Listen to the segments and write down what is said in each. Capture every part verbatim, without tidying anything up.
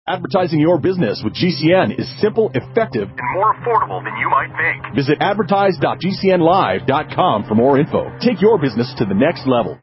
Advertising your business with G C N is simple, effective, and more affordable than you might think. Visit advertise dot g c n live dot com for more info. Take your business to the next level.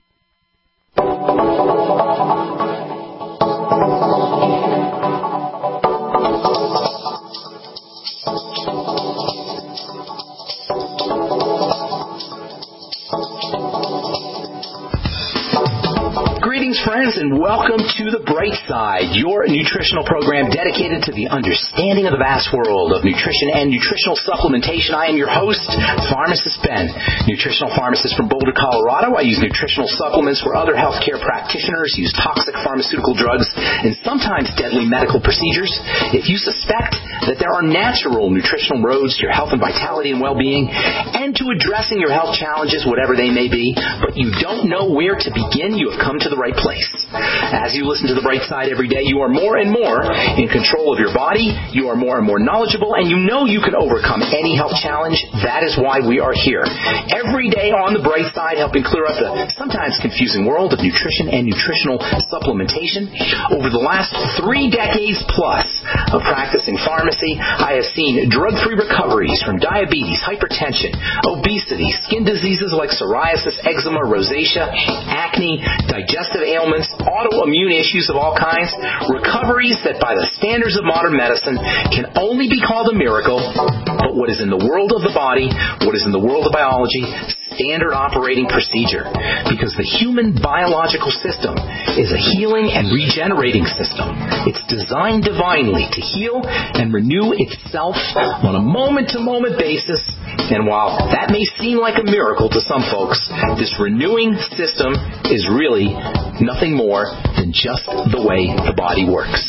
Greetings, friends, and welcome to The Bright Side, your nutritional program dedicated to the understanding of the vast world of nutrition and nutritional supplementation. I am your host, Pharmacist Ben, nutritional pharmacist from Boulder, Colorado. I use nutritional supplements where other healthcare practitioners use toxic pharmaceutical drugs and sometimes deadly medical procedures. If you suspect that there are natural nutritional roads to your health and vitality and well-being and to addressing your health challenges, whatever they may be, but you don't know where to begin, you have come to the right place. As you listen to The Bright Side every day, you are more and more in control of your body, you are more and more knowledgeable, and you know you can overcome any health challenge. That is why we are here. Every day on The Bright Side, helping clear up the sometimes confusing world of nutrition and nutritional supplementation. Over the last three decades plus of practicing pharmacy, I have seen drug-free recoveries from diabetes, hypertension, obesity, skin diseases like psoriasis, eczema, rosacea, acne, digestive ailments, autoimmune issues of all kinds, recoveries that by the standards of modern medicine can only be called a miracle, but what is in the world of the body, what is in the world of biology, standard operating procedure, because the human biological system is a healing and regenerating system. It's designed divinely to heal and renew itself on a moment-to-moment basis, and while that may seem like a miracle to some folks, this renewing system is really nothing more than just the way the body works.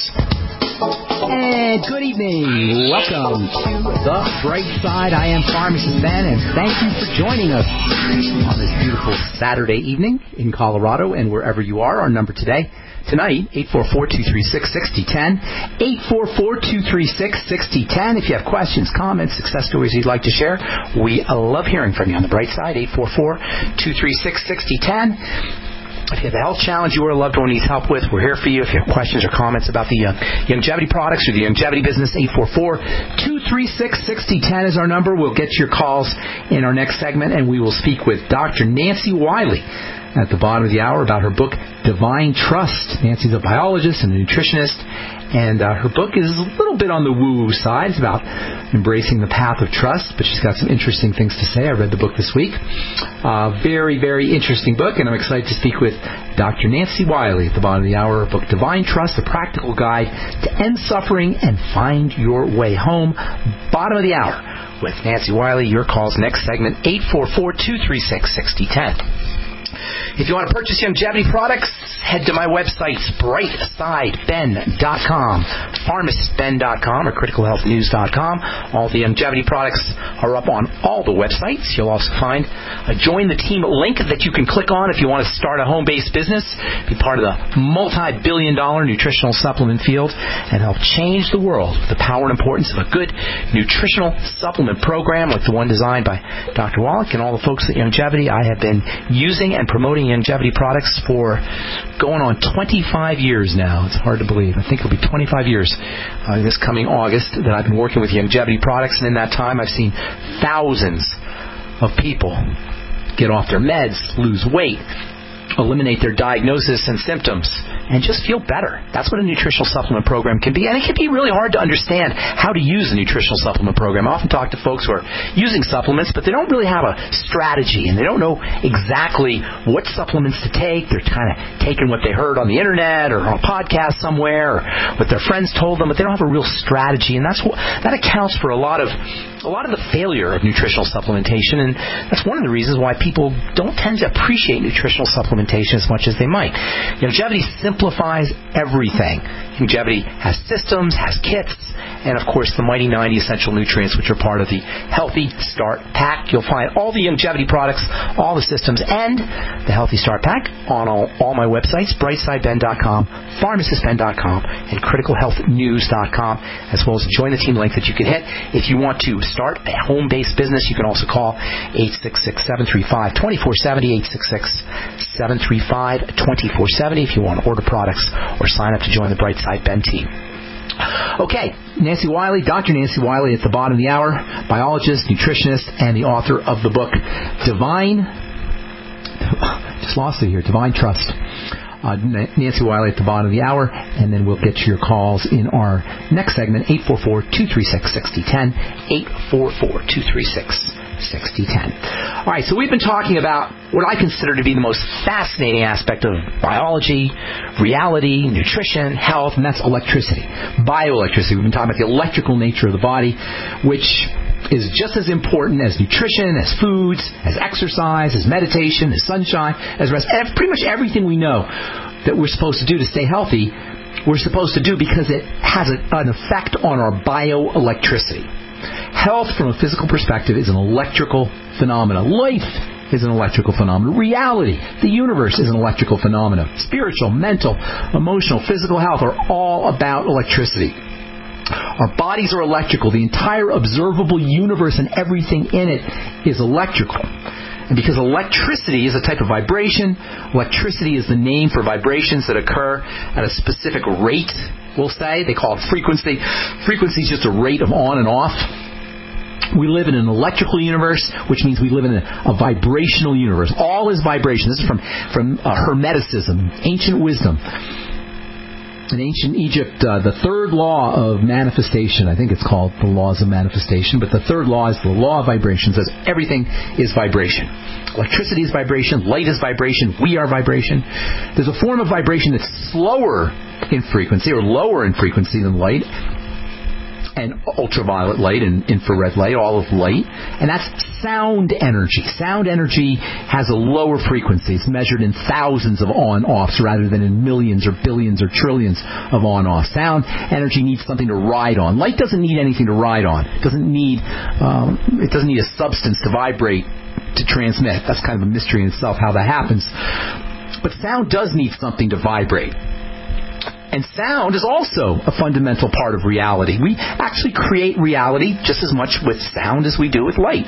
And good evening. Welcome to The Bright Side. I am Pharmacist Ben, and thank you for joining us on this beautiful Saturday evening in Colorado and wherever you are. Our number today, tonight, eight four four, two three six, six zero one zero, eight four four, two three six, six zero one zero. If you have questions, comments, success stories you'd like to share, we love hearing from you on The Bright Side, eight four four, two three six, six zero one zero. If you have a health challenge you or a loved one needs help with, we're here for you. If you have questions or comments about the uh, Youngevity products or the Youngevity business, eight four four, two three six, six zero one zero is our number. We'll get your calls in our next segment, and we will speak with Doctor Nancy Wiley at the bottom of the hour about her book, Divine Trust. Nancy's a biologist and a nutritionist, and uh, her book is a little bit on the woo-woo side. It's about embracing the path of trust, but she's got some interesting things to say. I read the book this week. Uh, very, very interesting book, and I'm excited to speak with Doctor Nancy Wiley at the bottom of the hour. Her book, Divine Trust, a practical guide to end suffering and find your way home. Bottom of the hour with Nancy Wiley. Your calls next segment, eight four four, two three six, six zero one zero. If you want to purchase Youngevity products, head to my website, bright side ben dot com, pharmacist ben dot com, or critical health news dot com. All the Youngevity products are up on all the websites. You'll also find a Join the Team link that you can click on if you want to start a home-based business, be part of the multi-billion dollar nutritional supplement field, and help change the world with the power and importance of a good nutritional supplement program like the one designed by Doctor Wallach and all the folks at Youngevity. I have been using and and promoting Youngevity products for going on twenty-five years now. It's hard to believe. I think it'll be twenty-five years uh, this coming August that I've been working with Youngevity products, and in that time I've seen thousands of people get off their meds, lose weight, eliminate their diagnosis and symptoms, and just feel better. That's what a nutritional supplement program can be. And it can be really hard to understand how to use a nutritional supplement program. I often talk to folks who are using supplements, but they don't really have a strategy, and they don't know exactly what supplements to take. They're kind of taking what they heard on the internet or on a podcast somewhere, or what their friends told them, but they don't have a real strategy. And that's what, that accounts for a lot of a lot of the failure of nutritional supplementation, and that's one of the reasons why people don't tend to appreciate nutritional supplementation as much as they might. Youngevity simplifies everything. Youngevity has systems, has kits, and of course the Mighty ninety Essential Nutrients, which are part of the Healthy Start Pack. You'll find all the Youngevity products, all the systems, and the Healthy Start Pack on all, all my websites, bright side ben dot com, pharmacist ben dot com, and critical health news dot com, as well as join the team link that you can hit if you want to start a home-based business, you can also call eight six six, seven three five, two four seven zero, eight six six, seven three five, two four seven zero if you want to order products or sign up to join the Brightside Ben team. Okay, Nancy Wiley, Doctor Nancy Wiley at the bottom of the hour, biologist, nutritionist, and the author of the book Divine, just lost it here, Divine Trust. Uh, Nancy Wiley at the bottom of the hour, and then we'll get to your calls in our next segment, eight four four, two three six, six zero one zero, eight four four, two three six, six zero one zero. All right, so we've been talking about what I consider to be the most fascinating aspect of biology, reality, nutrition, health, and that's electricity, bioelectricity. We've been talking about the electrical nature of the body, which is just as important as nutrition, as foods, as exercise, as meditation, as sunshine, as rest. Pretty much everything we know that we're supposed to do to stay healthy, we're supposed to do because it has a, an effect on our bioelectricity. Health, from a physical perspective, is an electrical phenomenon. Life is an electrical phenomenon. Reality, the universe, is an electrical phenomenon. Spiritual, mental, emotional, physical health are all about electricity. Our bodies are electrical. The entire observable universe and everything in it is electrical. And because electricity is a type of vibration, electricity is the name for vibrations that occur at a specific rate, we'll say. They call it frequency. Frequency is just a rate of on and off. We live in an electrical universe, which means we live in a, a vibrational universe. All is vibration. This is from, from uh, Hermeticism, ancient wisdom. In ancient Egypt, uh, the third law of manifestation, I think it's called the laws of manifestation, but the third law is the law of vibration. It says everything is vibration. Electricity is vibration, light is vibration, we are vibration. There's a form of vibration that's slower in frequency or lower in frequency than light, and ultraviolet light and infrared light, all of light, and that's sound energy. Sound energy has a lower frequency. It's measured in thousands of on-offs rather than in millions or billions or trillions of on-offs. Sound energy needs something to ride on. Light doesn't need anything to ride on. It doesn't need um, it doesn't need a substance to vibrate to transmit. That's kind of a mystery in itself how that happens. But sound does need something to vibrate. And sound is also a fundamental part of reality. We actually create reality just as much with sound as we do with light.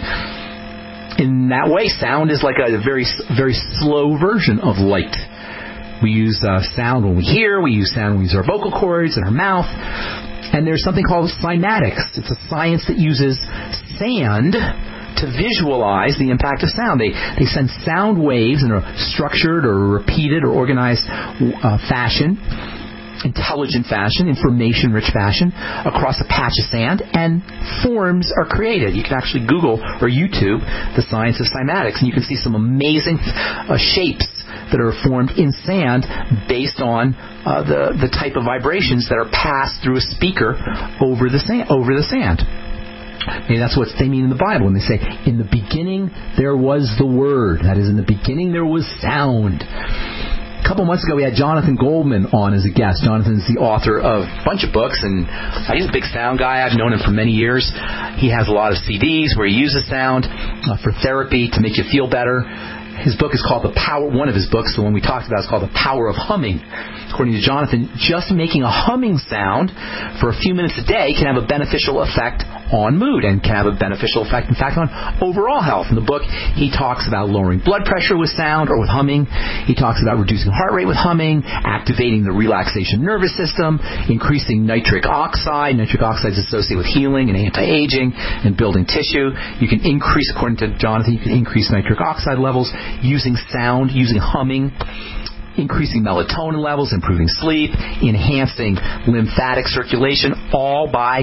In that way, sound is like a very, very slow version of light. We use uh, sound when we hear. We use sound when we use our vocal cords and our mouth. And there's something called cymatics. It's a science that uses sand to visualize the impact of sound. They they send sound waves in a structured or repeated or organized uh, fashion, intelligent fashion, information-rich fashion, across a patch of sand, and forms are created. You can actually Google or YouTube the science of cymatics, and you can see some amazing uh, shapes that are formed in sand based on uh, the the type of vibrations that are passed through a speaker over the sand. Over the sand. Maybe that's what they mean in the Bible when they say, "In the beginning there was the Word." That is, in the beginning there was sound. A couple months ago, we had Jonathan Goldman on as a guest. Jonathan's the author of a bunch of books, and he's a big sound guy. I've known him for many years. He has a lot of C Ds where he uses sound uh, for therapy to make you feel better. His book is called The Power, one of his books, the one we talked about, is called The Power of Humming. According to Jonathan, just making a humming sound for a few minutes a day can have a beneficial effect on mood and can have a beneficial effect, in fact, on overall health. In the book, he talks about lowering blood pressure with sound or with humming. He talks about reducing heart rate with humming, activating the relaxation nervous system, increasing nitric oxide. Nitric oxide is associated with healing and anti-aging and building tissue. You can increase, according to Jonathan, you can increase nitric oxide levels using sound, using humming, increasing melatonin levels, improving sleep, enhancing lymphatic circulation, all by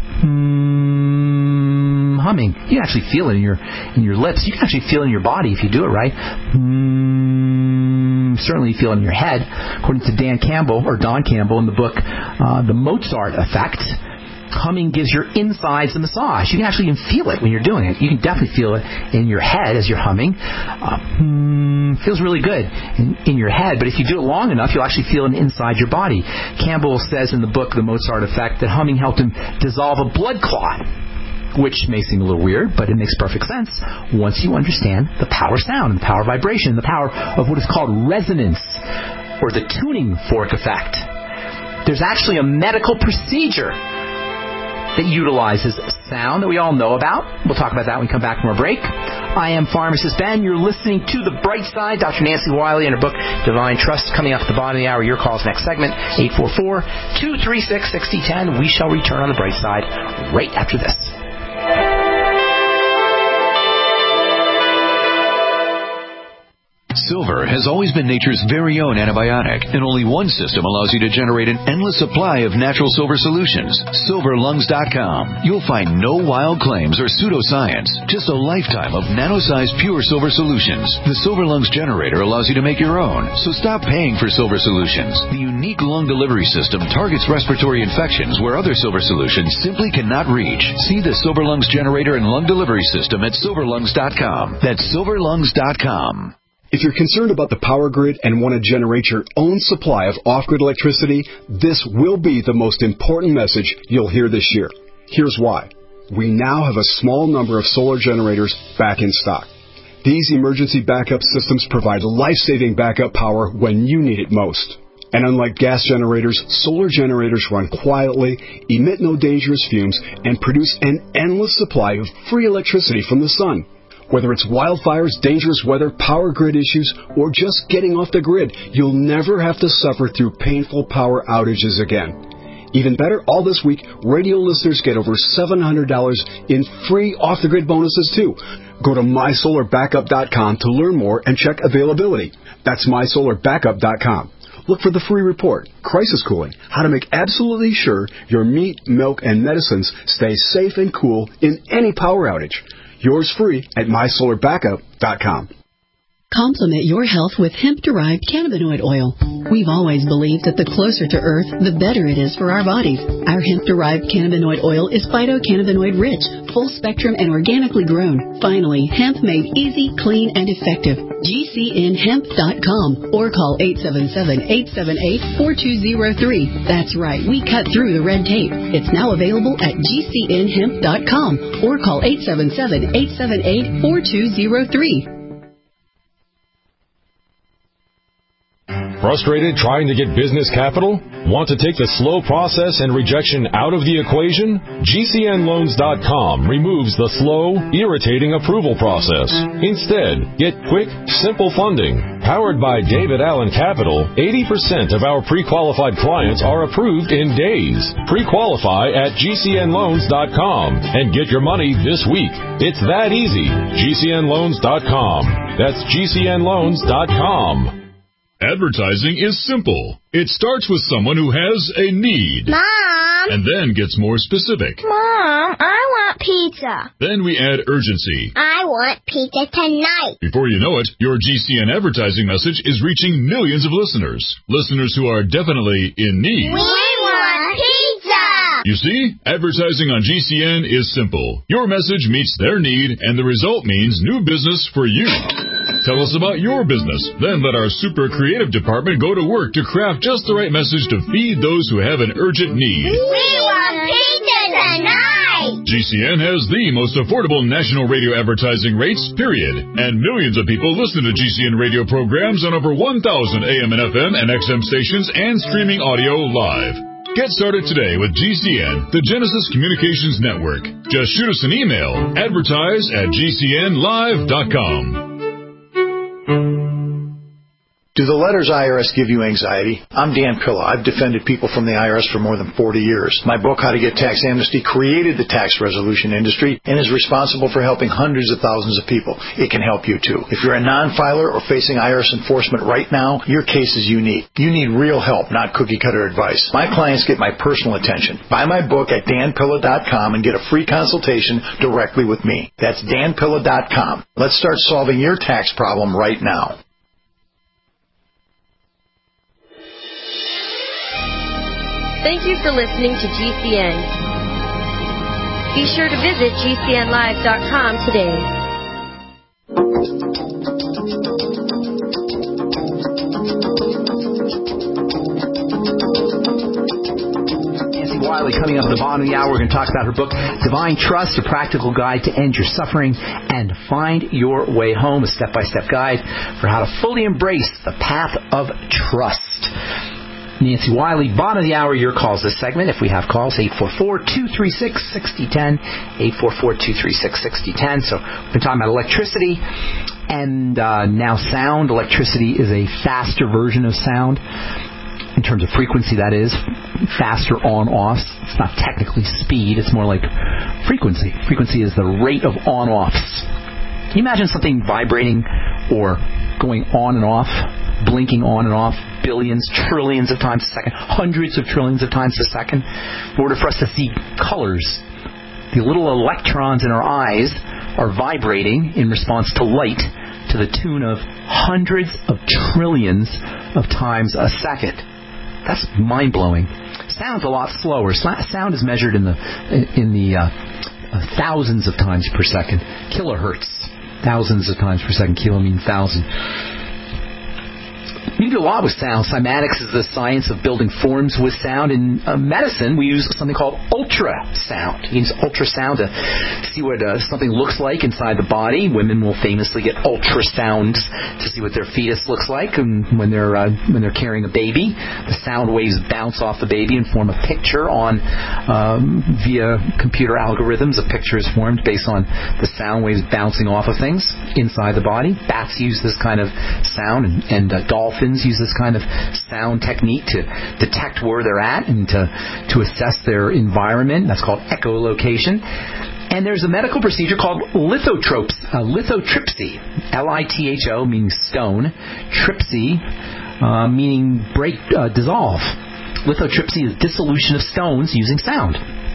mm, humming. You can actually feel it in your in your lips. You can actually feel it in your body if you do it right. Mm, certainly you feel it in your head. According to Dan Campbell, or Don Campbell, in the book uh, The Mozart Effect, humming gives your insides a massage. You can actually even feel it when you're doing it. You can definitely feel it in your head as you're humming. Uh, hmm, feels really good in, in your head, but if you do it long enough, you'll actually feel it inside your body. Campbell says in the book The Mozart Effect that humming helped him dissolve a blood clot, which may seem a little weird, but it makes perfect sense once you understand the power of sound and the power of vibration, the power of what is called resonance, or the tuning fork effect. There's actually a medical procedure that utilizes sound that we all know about. We'll talk about that when we come back from our break. I am Pharmacist Ben. You're listening to The Bright Side. Doctor Nancy Wiley and her book, Divine Trust, coming up at the bottom of the hour. Your calls next segment, eight four four, two three six, six zero one zero. We shall return on The Bright Side right after this. Silver has always been nature's very own antibiotic, and only one system allows you to generate an endless supply of natural silver solutions. silver lungs dot com. You'll find no wild claims or pseudoscience, just a lifetime of nano-sized pure silver solutions. The Silver Lungs generator allows you to make your own, so stop paying for silver solutions. The unique lung delivery system targets respiratory infections where other silver solutions simply cannot reach. See the Silver Lungs generator and lung delivery system at silver lungs dot com. That's silver lungs dot com. If you're concerned about the power grid and want to generate your own supply of off-grid electricity, this will be the most important message you'll hear this year. Here's why. We now have a small number of solar generators back in stock. These emergency backup systems provide life-saving backup power when you need it most. And unlike gas generators, solar generators run quietly, emit no dangerous fumes, and produce an endless supply of free electricity from the sun. Whether it's wildfires, dangerous weather, power grid issues, or just getting off the grid, you'll never have to suffer through painful power outages again. Even better, all this week, radio listeners get over seven hundred dollars in free off-the-grid bonuses, too. Go to my solar backup dot com to learn more and check availability. That's my solar backup dot com. Look for the free report, Crisis Cooling, how to make absolutely sure your meat, milk, and medicines stay safe and cool in any power outage. Yours free at my solar backup dot com. Complement your health with hemp-derived cannabinoid oil. We've always believed that the closer to Earth, the better it is for our bodies. Our hemp-derived cannabinoid oil is phytocannabinoid-rich, full-spectrum, and organically grown. Finally, hemp made easy, clean, and effective. G C N hemp dot com or call eight seven seven, eight seven eight, four two zero three. That's right, we cut through the red tape. It's now available at G C N hemp dot com or call eight seven seven, eight seven eight, four two zero three. Frustrated trying to get business capital? Want to take the slow process and rejection out of the equation? G C N loans dot com removes the slow, irritating approval process. Instead, get quick, simple funding. Powered by David Allen Capital, eighty percent of our pre-qualified clients are approved in days. Pre-qualify at G C N loans dot com and get your money this week. It's that easy. G C N loans dot com. That's G C N loans dot com. Advertising is simple. It starts with someone who has a need. Mom! And then gets more specific. Mom, I want pizza. Then we add urgency. I want pizza tonight. Before you know it, your G C N advertising message is reaching millions of listeners. Listeners who are definitely in need. We want pizza! You see, advertising on G C N is simple. Your message meets their need, and the result means new business for you. Tell us about your business. Then let our super creative department go to work to craft just the right message to feed those who have an urgent need. We want pizza tonight! G C N has the most affordable national radio advertising rates, period. And millions of people listen to G C N radio programs on over one thousand A M and F M and X M stations and streaming audio live. Get started today with G C N, the Genesis Communications Network. Just shoot us an email, advertise at G C N live dot com. Do the letters I R S give you anxiety? I'm Dan Pilla. I've defended people from the I R S for more than forty years. My book, How to Get Tax Amnesty, created the tax resolution industry and is responsible for helping hundreds of thousands of people. It can help you, too. If you're a non-filer or facing I R S enforcement right now, your case is unique. You need real help, not cookie-cutter advice. My clients get my personal attention. Buy my book at Dan Pilla dot com and get a free consultation directly with me. That's Dan Pilla dot com. Let's start solving your tax problem right now. Thank you for listening to G C N. Be sure to visit G C N live dot com today. Nancy Wiley coming up at the bottom of the hour. We're going to talk about her book, Divine Trust, a practical guide to end your suffering and find your way home, a step-by-step guide for how to fully embrace the path of trust. Nancy Wiley. Bottom of the hour, your calls this segment. If we have calls, eight four four, two three six, six zero one zero, eight four four, two three six, six zero one zero. So we've been talking about electricity and uh, now sound. Electricity is a faster version of sound. In terms of frequency, that is, faster on-offs. It's not technically speed, it's more like frequency. Frequency is the rate of on-offs. Can you imagine something vibrating or going on and off, blinking on and off, billions, trillions of times a second, hundreds of trillions of times a second? In order for us to see colors, the little electrons in our eyes are vibrating in response to light to the tune of hundreds of trillions of times a second. That's mind-blowing. Sound's a lot slower. Sound is measured in the in the uh, uh, thousands of times per second. Kilohertz. Thousands of times per second. Kilo means thousand. You can do a lot with sound. Cymatics is the science of building forms with sound. In uh, medicine, we use something called ultrasound. You use ultrasound to see what uh, something looks like inside the body. Women will famously get ultrasounds to see what their fetus looks like, and when they're uh, when they're carrying a baby, the sound waves bounce off the baby and form a picture on um, via computer algorithms. A picture is formed based on the sound waves bouncing off of things inside the body. Bats use this kind of sound, and, and uh, dolphins use this kind of sound technique to detect where they're at and to, to assess their environment. That's called echolocation. And there's a medical procedure called lithotropes, uh, lithotripsy, L I T H O, meaning stone, tripsy, uh, meaning break, uh, dissolve. Lithotripsy is dissolution of stones using sound.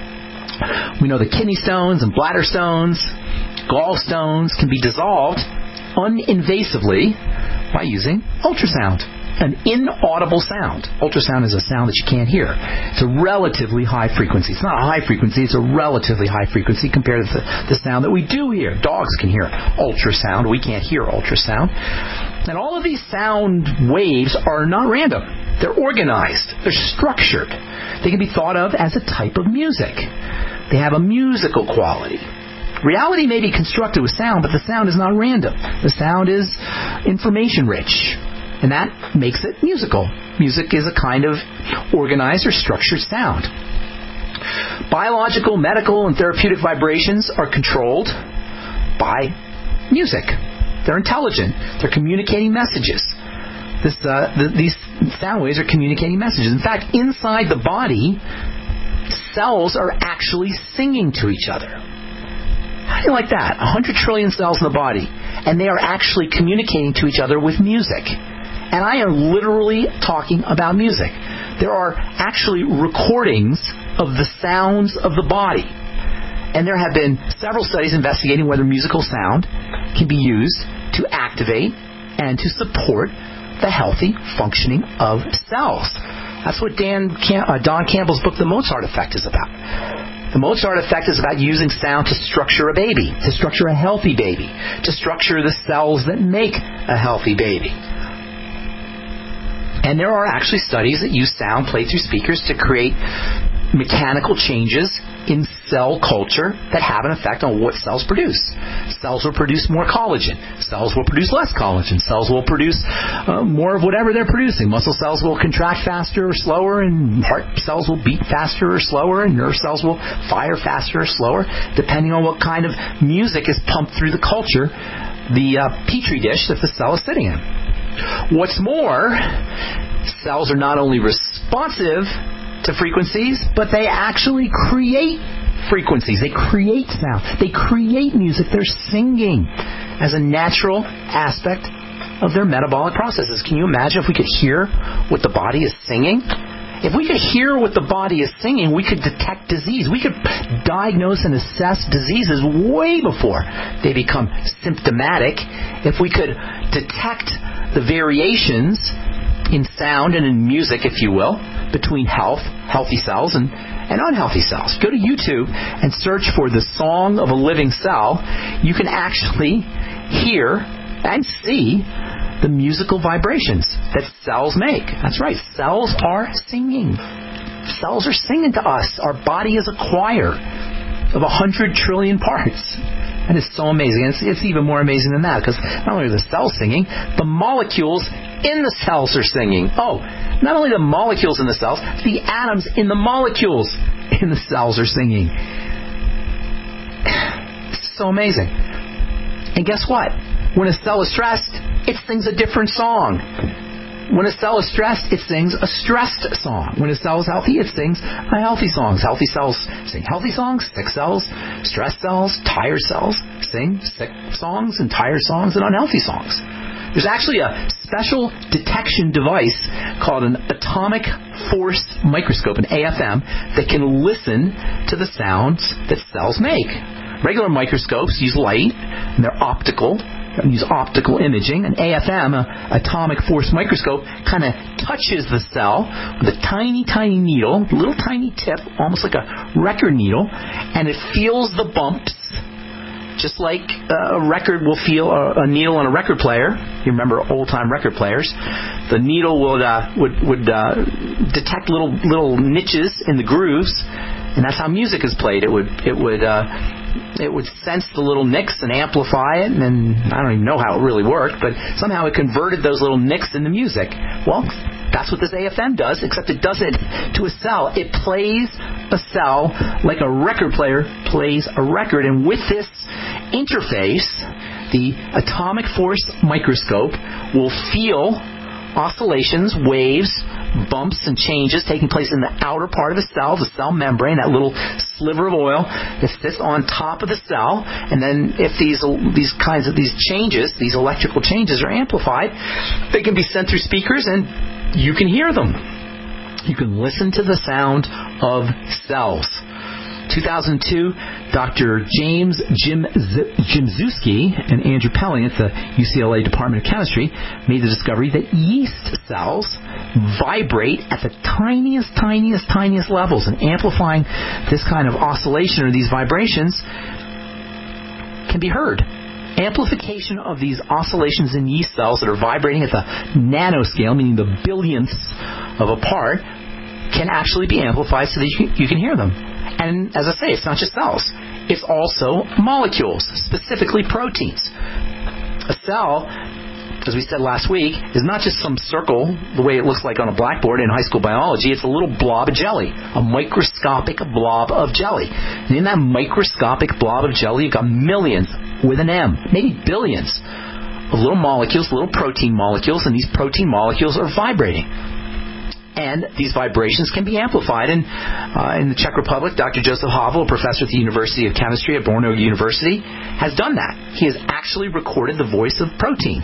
We know that kidney stones and bladder stones, gallstones can be dissolved uninvasively by using ultrasound, an inaudible sound. Ultrasound is a sound that you can't hear. It's a relatively high frequency. It's not a high frequency, it's a relatively high frequency compared to the, the sound that we do hear. Dogs can hear ultrasound. We can't hear ultrasound. And all of these sound waves are not random. They're organized. They're structured. They can be thought of as a type of music. They have a musical quality. Reality may be constructed with sound, but the sound is not random. The sound is information-rich, and that makes it musical. Music is a kind of organized or structured sound. Biological, medical, and therapeutic vibrations are controlled by music. They're intelligent. They're communicating messages. This, uh, th- these sound waves are communicating messages. In fact, inside the body, cells are actually singing to each other. How do you like that? one hundred trillion cells in the body, and they are actually communicating to each other with music. And I am literally talking about music. There are actually recordings of the sounds of the body. And there have been several studies investigating whether musical sound can be used to activate and to support the healthy functioning of cells. That's what Dan Cam- uh, Don Campbell's book, The Mozart Effect, is about. The Mozart Effect is about using sound to structure a baby, to structure a healthy baby, to structure the cells that make a healthy baby. And there are actually studies that use sound played through speakers to create mechanical changes in cell culture that have an effect on what cells produce. Cells will produce more collagen. Cells will produce less collagen. Cells will produce uh, more of whatever they're producing. Muscle cells will contract faster or slower, and heart cells will beat faster or slower, and nerve cells will fire faster or slower, depending on what kind of music is pumped through the culture, the uh, petri dish that the cell is sitting in. What's more, cells are not only responsive to frequencies, but they actually create frequencies. They create sound. They create music. They're singing as a natural aspect of their metabolic processes. Can you imagine if we could hear what the body is singing? If we could hear what the body is singing, we could detect disease. We could diagnose and assess diseases way before they become symptomatic. If we could detect the variations in sound and in music, if you will, between health, healthy cells, and, and unhealthy cells. Go to YouTube and search for the Song of a Living Cell. You can actually hear and see the musical vibrations that cells make. That's right, cells are singing. Cells are singing to us. Our body is a choir of a hundred trillion parts. And it's so amazing. And it's, it's even more amazing than that, because not only are the cells singing, the molecules in the cells are singing. Oh, Not only the molecules in the cells, the atoms in the molecules in the cells are singing. It's so amazing. And guess what? When a cell is stressed, it sings a different song. When a cell is stressed, it sings a stressed song. When a cell is healthy, it sings a healthy song. Healthy cells sing healthy songs. Sick cells, stressed cells, tired cells sing sick songs and tired songs and unhealthy songs. There's actually a special detection device called an atomic force microscope, an A F M, that can listen to the sounds that cells make. Regular microscopes use light, and they're optical. Use optical imaging. An A F M, an atomic force microscope, kind of touches the cell with a tiny, tiny needle, little tiny tip, almost like a record needle, and it feels the bumps, just like a record will feel a, a needle on a record player. You remember old-time record players? The needle would uh, would would uh, detect little little niches in the grooves, and that's how music is played. It would it would uh, it would sense the little nicks and amplify it, and I don't even know how it really worked, but somehow it converted those little nicks into music. Well, that's what this A F M does, except it does it to a cell. It plays a cell like a record player plays a record, and with this interface, the atomic force microscope will feel oscillations, waves, bumps, and changes taking place in the outer part of the cell, the cell membrane, that little sliver of oil that sits on top of the cell. And then if these these kinds of these changes, these electrical changes are amplified, they can be sent through speakers and you can hear them. You can listen to the sound of cells. two thousand two, Doctor James Jim Jimzewski and Andrew Pelling at the U C L A Department of Chemistry made the discovery that yeast cells vibrate at the tiniest, tiniest, tiniest levels, and amplifying this kind of oscillation or these vibrations can be heard. Amplification of these oscillations in yeast cells that are vibrating at the nanoscale, meaning the billionths of a part, can actually be amplified so that you can, you can hear them. And as I say, it's not just cells. It's also molecules, specifically proteins. A cell, as we said last week, is not just some circle, the way it looks like on a blackboard in high school biology. It's a little blob of jelly, a microscopic blob of jelly. And in that microscopic blob of jelly, you've got millions, with an M, maybe billions, of little molecules, little protein molecules, and these protein molecules are vibrating. And these vibrations can be amplified. And uh, in the Czech Republic, Doctor Josef Havel, a professor at the University of Chemistry at Brno University, has done that. He has actually recorded the voice of proteins.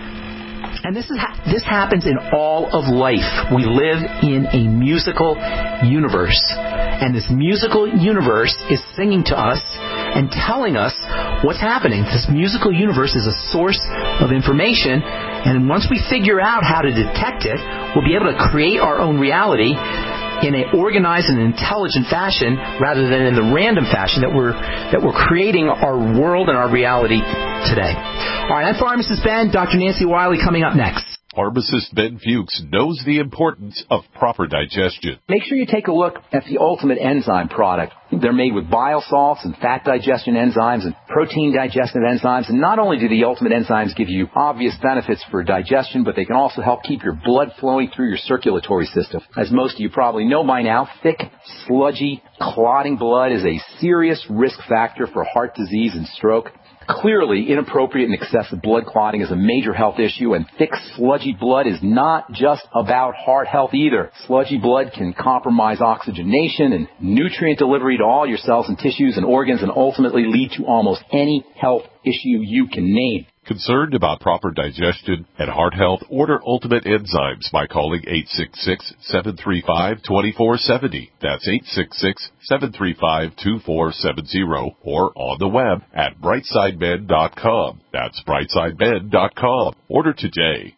And this is ha- this happens in all of life. We live in a musical universe. And this musical universe is singing to us and telling us what's happening. This musical universe is a source of information. And once we figure out how to detect it, we'll be able to create our own reality in an organized and intelligent fashion rather than in the random fashion that we're that we're creating our world and our reality today. All right, I'm Pharmacist Ben. Doctor Nancy Wiley coming up next. Pharmacist Ben Fuchs knows the importance of proper digestion. Make sure you take a look at the Ultimate Enzyme product. They're made with bile salts and fat digestion enzymes and protein digestive enzymes. And not only do the Ultimate Enzymes give you obvious benefits for digestion, but they can also help keep your blood flowing through your circulatory system. As most of you probably know by now, thick, sludgy, clotting blood is a serious risk factor for heart disease and stroke. Clearly, inappropriate and excessive blood clotting is a major health issue, and thick, sludgy blood is not just about heart health either. Sludgy blood can compromise oxygenation and nutrient delivery to all your cells and tissues and organs and ultimately lead to almost any health issue you can name. Concerned about proper digestion and heart health? Order Ultimate Enzymes by calling eight six six, seven three five, two four seven zero. That's eight six six, seven three five, two four seven zero or on the web at brightside med dot com. That's brightside med dot com. Order today.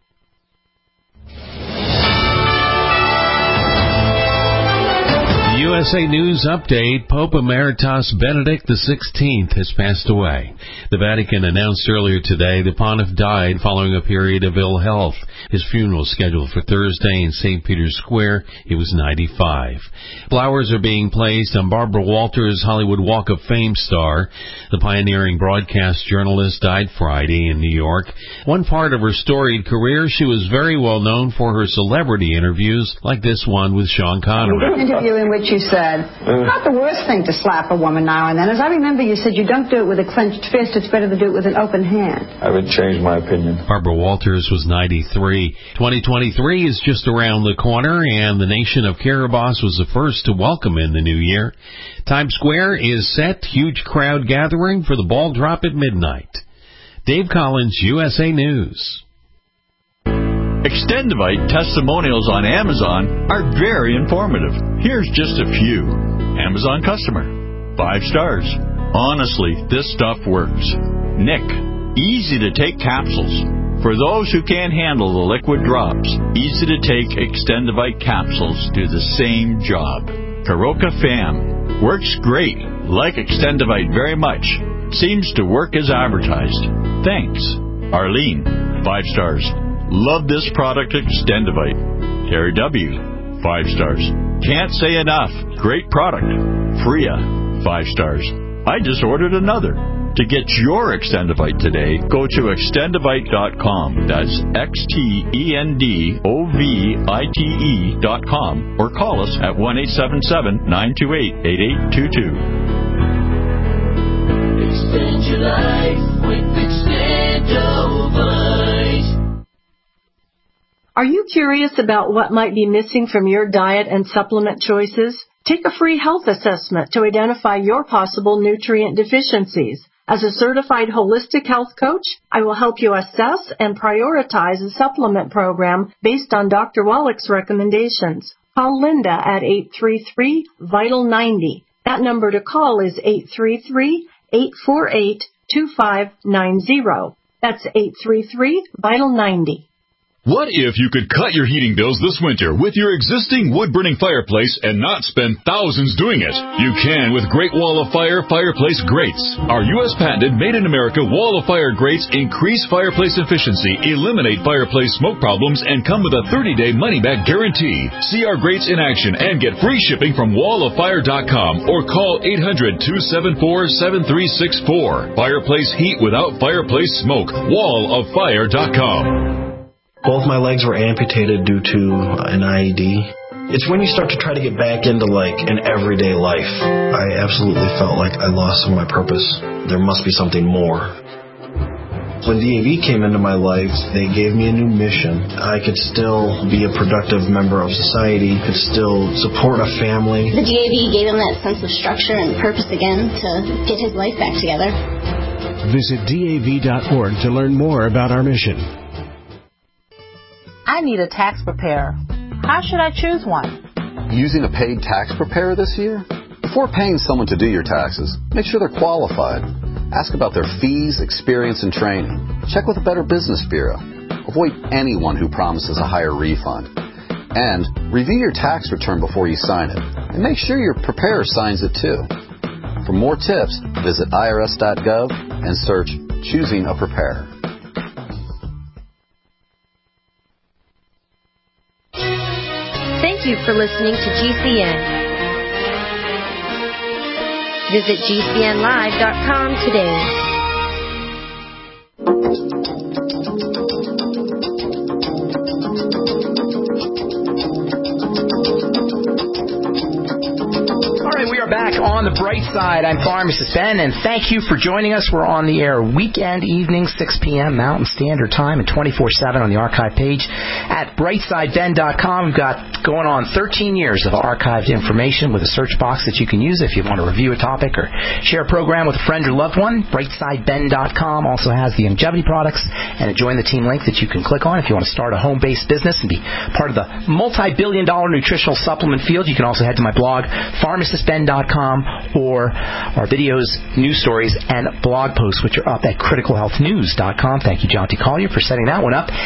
You S A News Update. Pope Emeritus Benedict the sixteenth has passed away. The Vatican announced earlier today the pontiff died following a period of ill health. His funeral is scheduled for Thursday in Saint Peter's Square. He was ninety-five. Flowers are being placed on Barbara Walters, Hollywood Walk of Fame star. The pioneering broadcast journalist died Friday in New York. One part of her storied career, she was very well known for her celebrity interviews, like this one with Sean Connery. An interview in which you said, not the worst thing to slap a woman now and then. As I remember, you said you don't do it with a clenched fist. It's better to do it with an open hand. I would change my opinion. Barbara Walters was ninety-three. twenty twenty-three is just around the corner, and the nation of Kiribati was the first to welcome in the new year. Times Square is set, huge crowd gathering for the ball drop at midnight. Dave Collins, U S A News. Extendivite testimonials on Amazon are very informative. Here's just a few. Amazon customer. Five stars. Honestly, this stuff works. Nick. Easy to take capsules. For those who can't handle the liquid drops, easy to take Extendivite capsules do the same job. Karoka Fam. Works great. Like Extendivite very much. Seems to work as advertised. Thanks. Arlene. Five stars. Love this product, Extendivite. Terry W. Five stars. Can't say enough. Great product. Freya. Five stars. I just ordered another. To get your Extendivite today, go to extendivite dot com. That's X T E N D O V I T E dot com. Or call us at one eight seven seven, nine two eight, eight eight two two. Extend your life with Extendivite. Are you curious about what might be missing from your diet and supplement choices? Take a free health assessment to identify your possible nutrient deficiencies. As a certified holistic health coach, I will help you assess and prioritize a supplement program based on Doctor Wallach's recommendations. Call Linda at eight three three, vital ninety. That number to call is eight three three, eight four eight, two five nine zero. That's eight three three, vital ninety. What if you could cut your heating bills this winter with your existing wood-burning fireplace and not spend thousands doing it? You can with Great Wall of Fire Fireplace Grates. Our U S patented made-in-America Wall of Fire grates increase fireplace efficiency, eliminate fireplace smoke problems, and come with a thirty-day money-back guarantee. See our grates in action and get free shipping from wall of fire dot com or call eight hundred, two seven four, seven three six four. Fireplace heat without fireplace smoke. wall of fire dot com. Both my legs were amputated due to an I E D. It's when you start to try to get back into, like, an everyday life. I absolutely felt like I lost some of my purpose. There must be something more. When D A V came into my life, they gave me a new mission. I could still be a productive member of society, could still support a family. The D A V gave him that sense of structure and purpose again to get his life back together. Visit D A V dot org to learn more about our mission. I need a tax preparer. How should I choose one? Using a paid tax preparer this year? Before paying someone to do your taxes, make sure they're qualified. Ask about their fees, experience, and training. Check with a Better Business Bureau. Avoid anyone who promises a higher refund. And review your tax return before you sign it. And make sure your preparer signs it too. For more tips, visit I R S dot gov and search Choosing a Preparer. Thank you for listening to G C N. Visit G C N live dot com today. Back on the bright side, I'm Pharmacist Ben, and thank you for joining us. We're on the air weekend evenings, six p.m. Mountain Standard Time, and twenty-four seven on the archive page at bright side ben dot com. We've got going on thirteen years of archived information with a search box that you can use if you want to review a topic or share a program with a friend or loved one. bright side ben dot com also has the longevity products and a Join the Team link that you can click on if you want to start a home-based business and be part of the multi-billion dollar nutritional supplement field. You can also head to my blog, pharmacist ben dot com, or our videos, news stories, and blog posts, which are up at critical health news dot com. Thank you, John T. Collier, for setting that one up.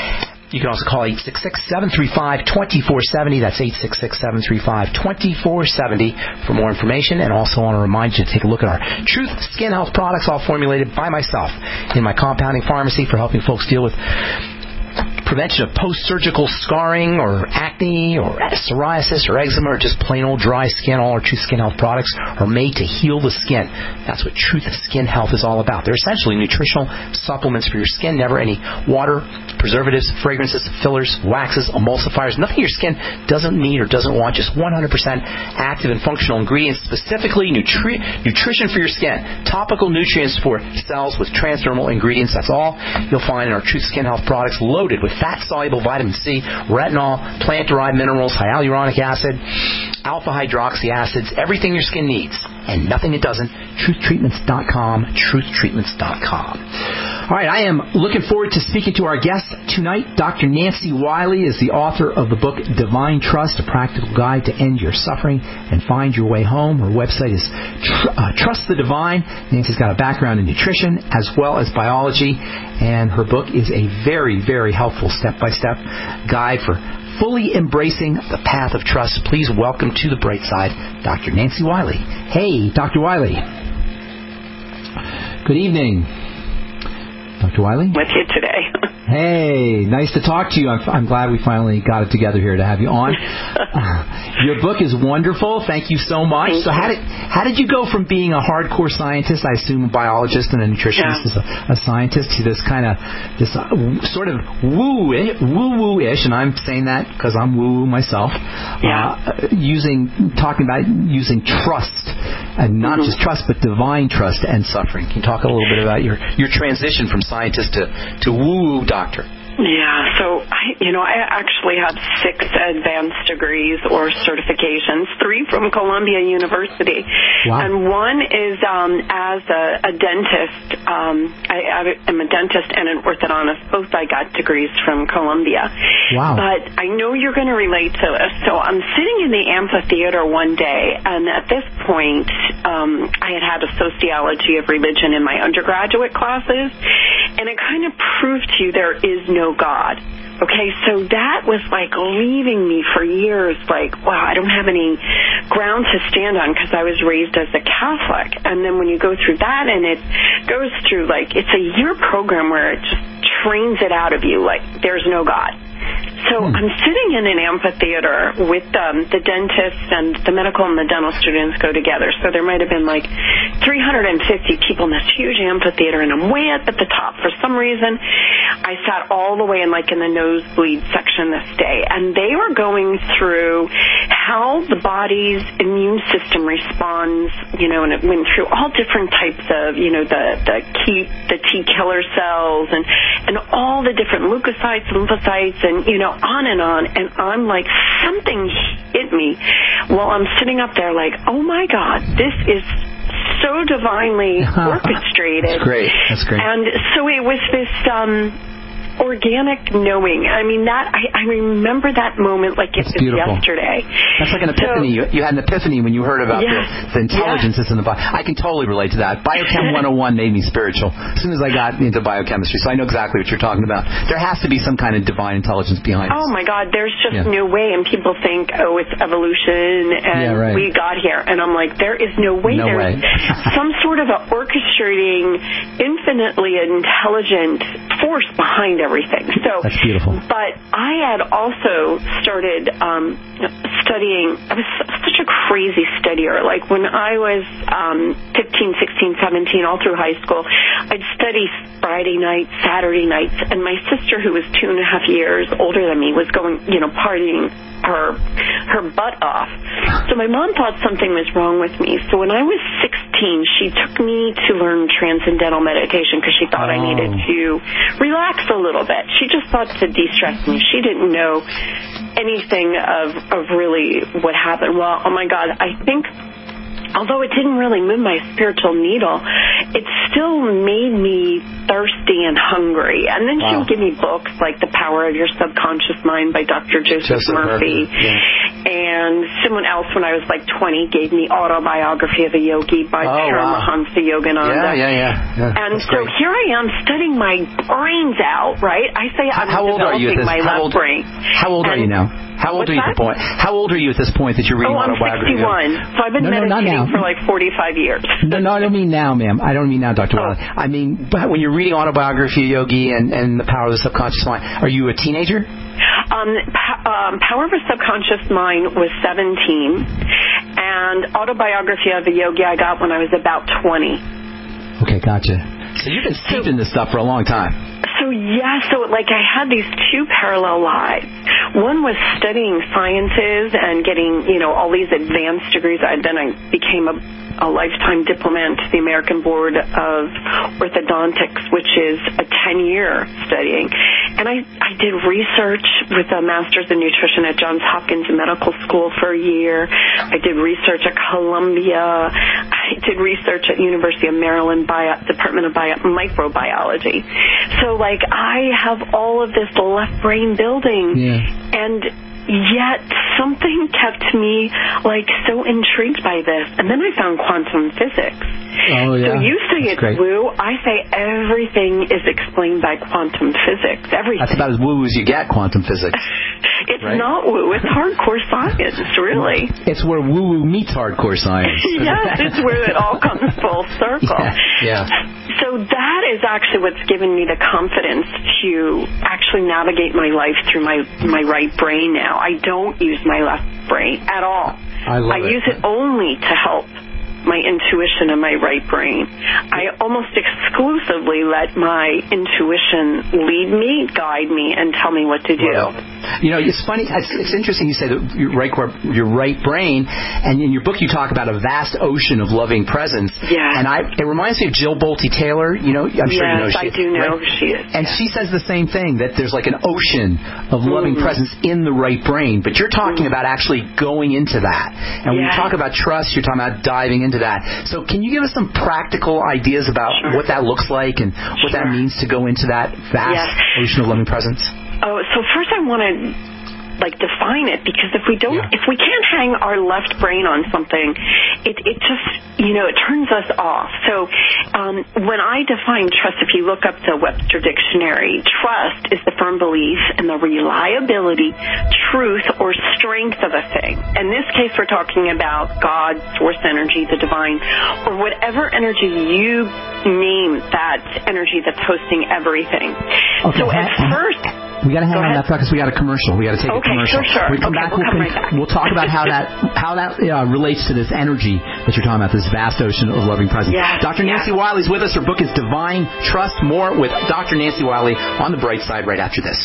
You can also call eight six six, seven three five, two four seven zero. That's eight six six, seven three five, two four seven zero for more information. And also want to remind you to take a look at our Truth Skin Health products, all formulated by myself in my compounding pharmacy for helping folks deal with prevention of post-surgical scarring or acne or psoriasis or eczema or just plain old dry skin. All our Truth Skin Health products are made to heal the skin. That's what Truth Skin Health is all about. They're essentially nutritional supplements for your skin, never any water, preservatives, fragrances, fillers, waxes, emulsifiers, nothing your skin doesn't need or doesn't want, just one hundred percent active and functional ingredients, specifically nutri- nutrition for your skin, topical nutrients for cells with transdermal ingredients. That's all you'll find in our Truth Skin Health products, loaded with fat-soluble vitamin C, retinol, plant-derived minerals, hyaluronic acid, alpha-hydroxy acids, everything your skin needs, and nothing it doesn't. truth treatments dot com, truth treatments dot com. All right, I am looking forward to speaking to our guest tonight. Doctor Nancy Wiley is the author of the book Divine Trust, A Practical Guide to End Your Suffering and Find Your Way Home. Her website is tr- uh, Trust the Divine. Nancy's got a background in nutrition as well as biology, and her book is a very, very helpful step-by-step guide for fully embracing the path of trust. Please welcome to the bright side, Doctor Nancy Wiley. Hey, Doctor Wiley. Good evening. Doctor Wiley? With you today. Hey, nice to talk to you. I'm, I'm glad we finally got it together here to have you on. uh, your book is wonderful. Thank you so much. Thank so how did how did you go from being a hardcore scientist, I assume a biologist and a nutritionist, yeah. as a, a scientist, to this kind of this uh, sort of woo woo woo ish, and I'm saying that because I'm woo woo myself. Yeah. Uh, using talking about using trust, and not mm-hmm. just trust, but divine trust and suffering. Can you talk a little bit about your your transition from scientist to to woo woo doctor? Yeah, so I, you know, I actually have six advanced degrees or certifications, three from Columbia University, wow. and one is um, as a, a dentist. Um, I, I am a dentist and an orthodontist. Both I got degrees from Columbia. Wow! But I know you're going to relate to this. So I'm sitting in the amphitheater one day, and at this point, um, I had had a sociology of religion in my undergraduate classes, and it kind of proved to you there is no God. Okay, so that was like leaving me for years, like, wow, I don't have any ground to stand on because I was raised as a Catholic. And then when you go through that, and it goes through, like, it's a year program where it just trains it out of you, like, there's no God. So hmm. I'm sitting in an amphitheater with um, the dentists and the medical and the dental students go together. So there might have been like three hundred fifty people in this huge amphitheater, and I'm way up at the top. For some reason, I sat all the way in like in the nosebleed section this day, and they were going through how the body's immune system responds, you know, and it went through all different types of, you know, the the key, the T killer cells and and all the different leukocytes, lymphocytes, and you know, on and on, and I'm like, something hit me while I'm sitting up there like, oh my God, this is so divinely orchestrated. That's great. That's great. And so it was this um, organic knowing. I mean, that I, I remember that moment like it That's was beautiful. yesterday. That's like an epiphany. So, you, you had an epiphany when you heard about yeah, the, the intelligences yeah. in the body. I can totally relate to that. Biochem one oh one made me spiritual as soon as I got into biochemistry, so I know exactly what you're talking about. There has to be some kind of divine intelligence behind it. Oh, my God, there's just yeah. no way. And people think, oh, it's evolution, and yeah, right. we got here. And I'm like, there is no way. No There's way. some sort of a orchestrating, infinitely intelligent force behind everything. So, that's beautiful. But I had also started um, studying. I was such a crazy studier. Like when I was um, fifteen, sixteen, seventeen, all through high school, I'd study Friday nights, Saturday nights, and my sister, who was two and a half years older than me, was going, you know, partying her her butt off. So my mom thought something was wrong with me. So when I was sixteen, she took me to learn transcendental meditation because she thought oh. I needed to relax a little bit. She just thought to de-stress me. She didn't know anything of, of really what happened. Well, oh my God, I think although it didn't really move my spiritual needle, it still made me thirsty and hungry. And then wow. she would give me books like The Power of Your Subconscious Mind by Doctor Joseph, Joseph Murphy. Murphy. Yeah. And someone else, when I was like twenty, gave me Autobiography of a Yogi by oh, Paramahansa wow. Yogananda. Yeah, yeah, yeah. yeah and so great. Here I am studying my brains out, right? I say I'm how old are you at this, my how left old, brain. How old and are you now? How old are you that? at the point? How old are you at this point that you're reading oh, Autobiography? Oh, I'm sixty-one. So I've been no, no, meditating for like forty-five years. no, no, I don't mean now, ma'am. I don't mean now, Doctor Oh. Wiley. I mean, but when you're reading Autobiography of Yogi and, and The Power of the Subconscious Mind, are you a teenager? Um, po- um, Power of a Subconscious Mind was seventeen, and Autobiography of a Yogi I got when I was about twenty. Okay, gotcha. So you've been steeped in this stuff for a long time. So, yeah, so, like, I had these two parallel lives. One was studying sciences and getting, you know, all these advanced degrees. I, then I became a, a lifetime diplomat to the American Board of Orthodontics, which is a ten-year studying. And I, I did research with a master's in nutrition at Johns Hopkins Medical School for a year. I did research at Columbia. I did research at University of Maryland Bio, Department of Bio, Microbiology. So, like, I have all of this left brain building. Yeah. And yet something kept me, like, so intrigued by this. And then I found quantum physics. Oh, yeah. So you say That's it's great. woo. I say everything is explained by quantum physics. Everything. That's about as woo as you get, quantum physics. It's right? not woo. It's hardcore science, really. It's where woo-woo meets hardcore science. Yes, it's where it all comes full circle. Yeah, yeah. So that is actually what's given me the confidence to actually navigate my life through my, my right brain now. I don't use my left brain at all. I love I it. use it only to help my intuition and my right brain. I almost exclusively let my intuition lead me, guide me, and tell me what to do. You know, it's funny. It's, it's interesting you say that your right, your right brain, and in your book you talk about a vast ocean of loving presence. Yeah. And I, it reminds me of Jill Bolte Taylor. You know, I'm sure yes, you know she I is, do know right? who she is. And she says the same thing, that there's like an ocean of loving mm-hmm. presence in the right brain. But you're talking mm-hmm. about actually going into that. And when yeah. you talk about trust, you're talking about diving into that. So can you give us some practical ideas about sure. what that looks like and what sure. that means to go into that vast yes. ocean of loving presence? Oh, so first I want to like define it, because if we don't, yeah. if we can't hang our left brain on something, it it just, you know, it turns us off. So um, when I define trust, if you look up the Webster Dictionary, trust is the firm belief in the reliability, truth, or strength of a thing. In this case, we're talking about God, source energy, the divine, or whatever energy you name that energy that's hosting everything. Okay, so at uh, first... We got to hang Go on ahead. that thought because we got a commercial. We got to take okay, a commercial. Sure, sure. We come okay, back. We'll, we'll, come con- right back. we'll talk about how that how that uh, relates to this energy that you're talking about, this vast ocean of loving presence. Yes, Doctor yes. Nancy Wiley's with us. Her book is Divine Trust. More with Doctor Nancy Wiley on The Bright Side right after this.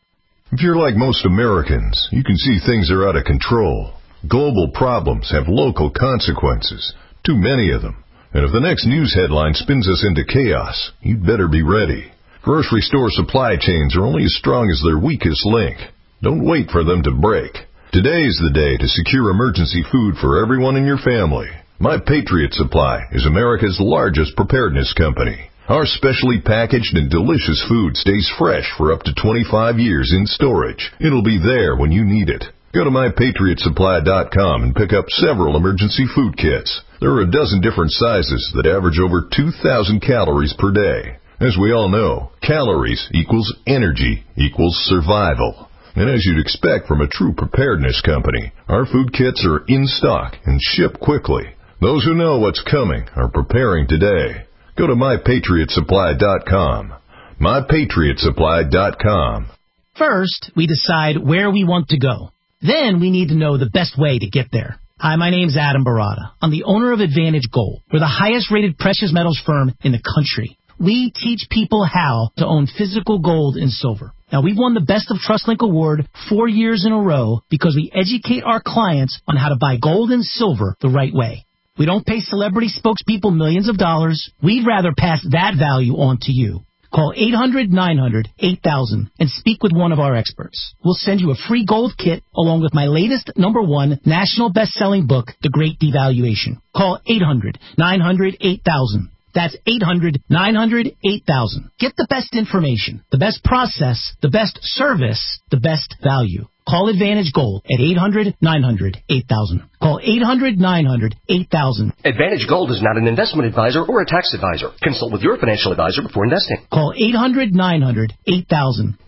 If you're like most Americans, you can see things are out of control. Global problems have local consequences, too many of them. And if the next news headline spins us into chaos, you'd better be ready. Grocery store supply chains are only as strong as their weakest link. Don't wait for them to break. Today is the day to secure emergency food for everyone in your family. My Patriot Supply is America's largest preparedness company. Our specially packaged and delicious food stays fresh for up to twenty-five years in storage. It'll be there when you need it. Go to my patriot supply dot com and pick up several emergency food kits. There are a dozen different sizes that average over two thousand calories per day. As we all know, calories equals energy equals survival. And as you'd expect from a true preparedness company, our food kits are in stock and ship quickly. Those who know what's coming are preparing today. Go to my patriot supply dot com. my patriot supply dot com. First, we decide where we want to go. Then we need to know the best way to get there. Hi, my name's Adam Barada. I'm the owner of Advantage Gold. We're the highest rated precious metals firm in the country. We teach people how to own physical gold and silver. Now, we've won the Best of TrustLink Award four years in a row because we educate our clients on how to buy gold and silver the right way. We don't pay celebrity spokespeople millions of dollars. We'd rather pass that value on to you. Call eight hundred nine hundred eight thousand and speak with one of our experts. We'll send you a free gold kit along with my latest number one national best-selling book, The Great Devaluation. Call eight hundred nine hundred eight thousand. That's eight hundred, nine hundred, eight thousand. Get the best information, the best process, the best service, the best value. Call Advantage Gold at eight hundred, nine hundred, eight thousand. Call eight hundred, nine hundred, eight thousand. Advantage Gold is not an investment advisor or a tax advisor. Consult with your financial advisor before investing. Call eight hundred, nine hundred, eight thousand.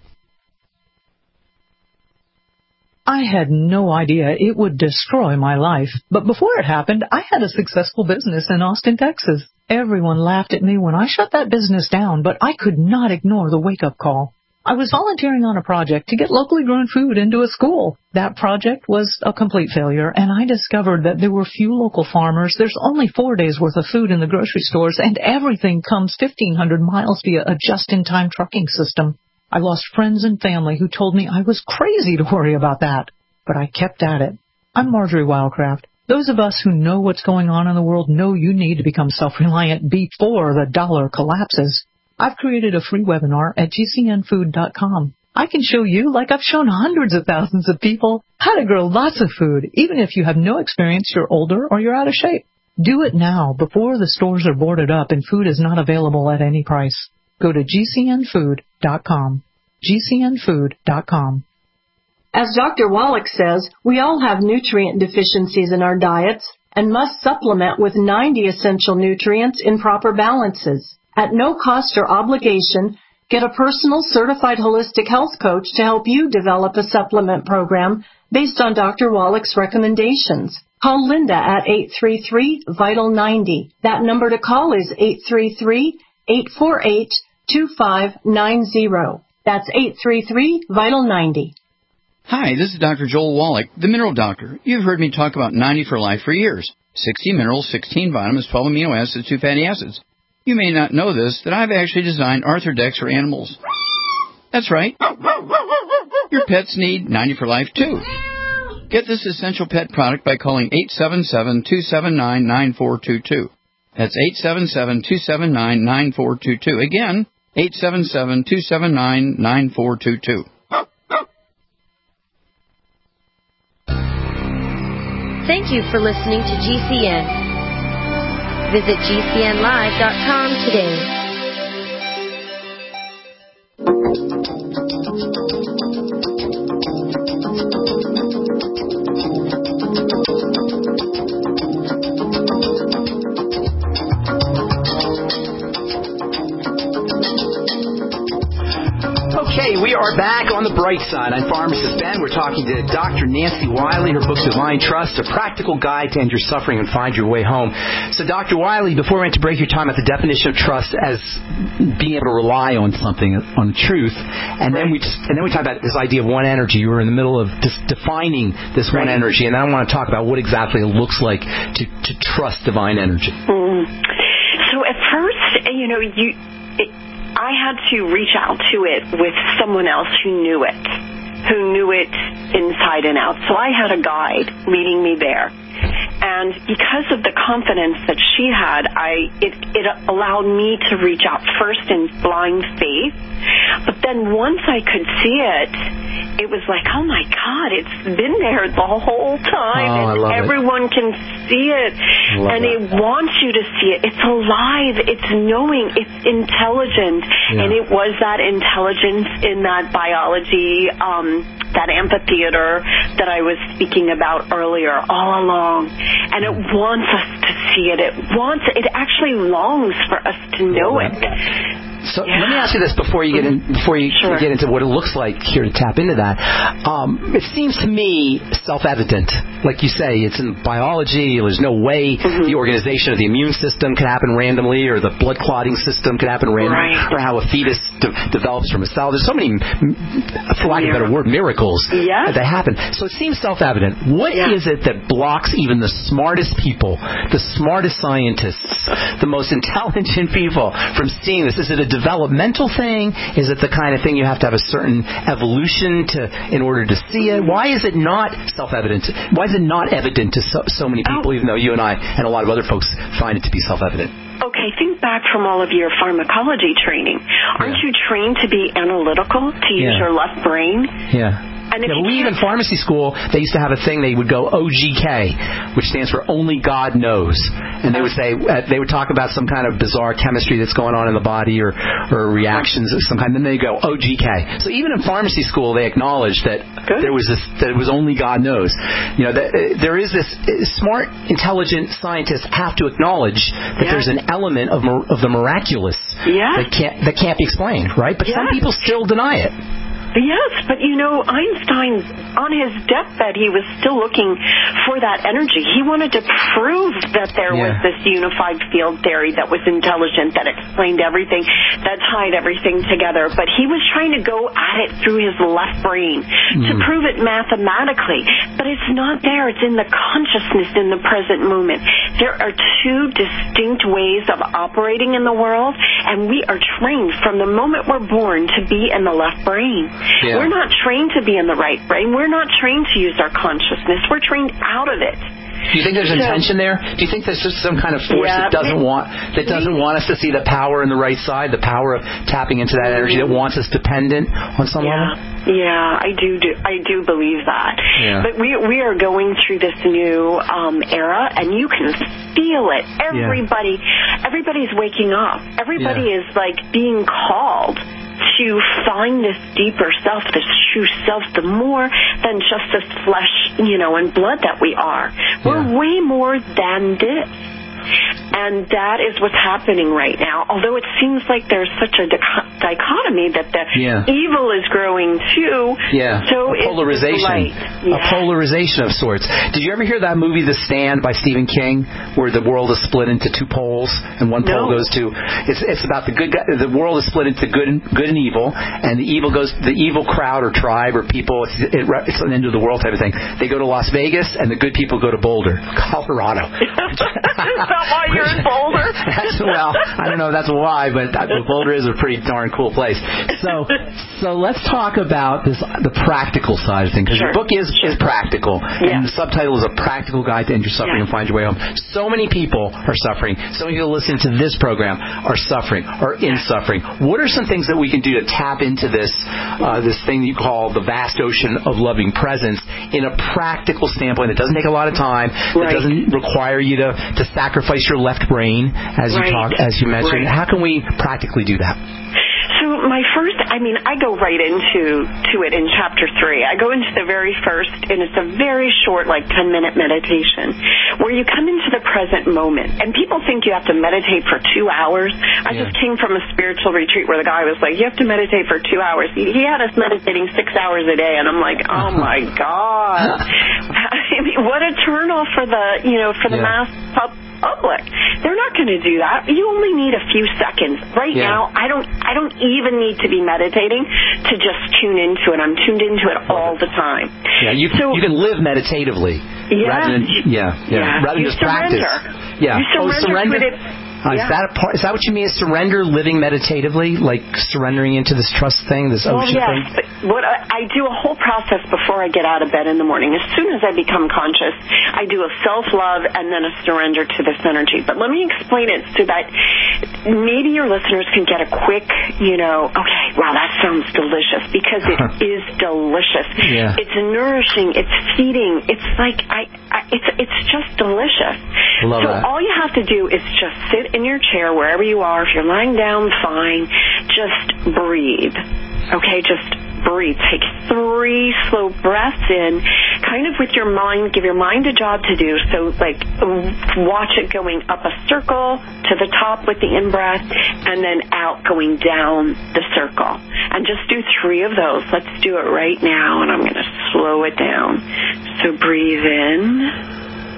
I had no idea it would destroy my life, but before it happened, I had a successful business in Austin, Texas. Everyone laughed at me when I shut that business down, but I could not ignore the wake-up call. I was volunteering on a project to get locally grown food into a school. That project was a complete failure, and I discovered that there were few local farmers. There's only four days' worth of food in the grocery stores, and everything comes fifteen hundred miles via a just-in-time trucking system. I lost friends and family who told me I was crazy to worry about that, but I kept at it. I'm Marjorie Wildcraft. Those of us who know what's going on in the world know you need to become self-reliant before the dollar collapses. I've created a free webinar at G C N food dot com. I can show you, like I've shown hundreds of thousands of people, how to grow lots of food, even if you have no experience, you're older, or you're out of shape. Do it now, before the stores are boarded up and food is not available at any price. Go to G C N food dot com. G C N food dot com. As Doctor Wallach says, we all have nutrient deficiencies in our diets and must supplement with ninety essential nutrients in proper balances. At no cost or obligation, get a personal certified holistic health coach to help you develop a supplement program based on Doctor Wallach's recommendations. Call Linda at eight three three, vital ninety. That number to call is eight three three, eight four eight, two five nine zero. That's eight three three, vital ninety. Hi, this is Doctor Joel Wallach, the Mineral Doctor. You've heard me talk about ninety for Life for years. sixty minerals, sixteen vitamins, twelve amino acids, two fatty acids. You may not know this, that I've actually designed Arthrodex for animals. That's right. Your pets need ninety for Life, too. Get this essential pet product by calling eight seven seven, two seven nine, nine four two two. That's eight seven seven, two seven nine, nine four two two. Again, eight seven seven, two seven nine, nine four two two. Thank you for listening to G C N. Visit G C N live dot com today. Okay, we are back on the bright side. I'm Pharmacist Ben. We're talking to Doctor Nancy Wiley. Her book, Divine Trust, A Practical Guide to End Your Suffering and Find Your Way Home. So, Doctor Wiley, before we went to break, your time at the definition of trust as being able to rely on something, on truth, and then we just, and then we talked about this idea of one energy. You were in the middle of just defining this one energy, and then I want to talk about what exactly it looks like to, to trust divine energy. Mm. So, at first, you know, you. It, I had to reach out to it with someone else who knew it, who knew it inside and out. So I had a guide leading me there. And because of the confidence that she had, I it, it allowed me to reach out first in blind faith. But then once I could see it, it was like, oh, my God, it's been there the whole time. Oh, and everyone it. can see it. And that. It wants you to see it. It's alive. It's knowing. It's intelligent. Yeah. And it was that intelligence in that biology, um, that amphitheater that I was speaking about earlier all along. And it wants us to see it. It wants, it actually longs for us to know it. So yeah. let me ask you this before you get in, before you sure. get into what it looks like here to tap into that. Um, it seems to me self-evident. Like you say, it's in biology. There's no way mm-hmm. the organization of the immune system could happen randomly, or the blood clotting system could happen randomly, right. or how a fetus de- develops from a cell. There's so many, for lack of a better word, miracles yeah. that happen. So it seems self-evident. What yeah. is it that blocks even the smartest people, the smartest scientists, the most intelligent people from seeing this? Is it a developmental thing? Is it the kind of thing you have to have a certain evolution to in order to see it? Why is it not self-evident? Why is it not evident to so, so many people, oh. even though you and I and a lot of other folks find it to be self-evident? Okay, think back from all of your pharmacology training. Aren't yeah. you trained to be analytical, to use yeah. your left brain? Yeah. And if yeah, you we even pharmacy school, they used to have a thing. They would go O G K, which stands for Only God Knows, and they would say uh, they would talk about some kind of bizarre chemistry that's going on in the body or or reactions of some kind. Then they go O G K. So even in pharmacy school, they acknowledged that Good. there was this that it was only God knows. You know, that, uh, there is this uh, smart, intelligent scientists have to acknowledge that yeah. there's an element of of the miraculous yeah. that can't that can't be explained, right? But yeah. some people still deny it. Yes, but you know, Einstein, on his deathbed, he was still looking for that energy. He wanted to prove that there yeah. was this unified field theory that was intelligent, that explained everything, that tied everything together. But he was trying to go at it through his left brain mm. to prove it mathematically. But it's not there. It's in the consciousness in the present moment. There are two distinct ways of operating in the world, and we are trained from the moment we're born to be in the left brain. Yeah. We're not trained to be in the right brain. We're not trained to use our consciousness. We're trained out of it. Do you think there's so, intention there? Do you think there's just some kind of force yeah, that doesn't want that doesn't want us to see the power in the right side, the power of tapping into that energy that wants us dependent on some yeah. level? Yeah, I do, do. I do believe that. Yeah. But we we are going through this new um, era, and you can feel it. Everybody, yeah. everybody's waking up. Everybody yeah. is like being called to find this deeper self, this true self, the more than just this flesh, you know, and blood that we are. We're yeah. way more than this. And that is what's happening right now. Although it seems like there's such a dic- dichotomy that the yeah. evil is growing too. Yeah, so a polarization. Yeah. A polarization of sorts. Did you ever hear that movie, The Stand, by Stephen King, where the world is split into two poles, and one no. pole goes to? It's it's about the good guy. The world is split into good and good and evil, and the evil goes. The evil crowd or tribe or people. It's, it, it's an end of the world type of thing. They go to Las Vegas, and the good people go to Boulder, Colorado. Why you're in Boulder? That's, well, I don't know if that's why, but Boulder is a pretty darn cool place. So, so let's talk about this, the practical side of things, because sure. your book is, is practical, yeah. and the subtitle is A Practical Guide to End Your Suffering yeah. and Find Your Way Home. So many people are suffering. So many people listening to this program are suffering, are in suffering. What are some things that we can do to tap into this, uh, this thing you call the vast ocean of loving presence in a practical standpoint that doesn't take a lot of time, that right. doesn't require you to, to sacrifice your left brain, as you right. talk, as you mentioned. Right. How can we practically do that? So my first, I mean, I go right into to it in chapter three. I go into the very first, and it's a very short, like ten-minute meditation, where you come into the present moment. And people think you have to meditate for two hours. I yeah. just came from a spiritual retreat where the guy was like, you have to meditate for two hours. He, he had us meditating six hours a day, and I'm like, oh my God. I mean, what a turnoff for the, you know, for the yeah. mass public. Public. They're not going to do that. You only need a few seconds. Right yeah. now, I don't I don't even need to be meditating to just tune into it. I'm tuned into it all the time. Yeah, you, so, you can live meditatively. Yeah. Rather than, yeah, yeah. yeah. Rather than you just surrender. practice. Yeah. You surrender, oh, surrender. to it. Uh, yeah. Is that a part? Is that what you mean? Is surrender living meditatively, like surrendering into this trust thing, this well, ocean yes, thing? But what I, I do a whole process before I get out of bed in the morning. As soon as I become conscious, I do a self-love and then a surrender to this energy. But let me explain it so that maybe your listeners can get a quick, you know, okay, wow, that sounds delicious, because it is delicious. Yeah. It's nourishing. It's feeding. It's like I, I it's it's just delicious. Love so that. all you have to do is just sit in your chair wherever you are. If you're lying down, fine. Just breathe. Okay, just breathe. Take three slow breaths in, kind of with your mind. Give your mind a job to do. So, like, watch it going up a circle to the top with the in-breath, and then out going down the circle. And just do three of those. Let's do it right now, and I'm going to slow it down. So breathe in.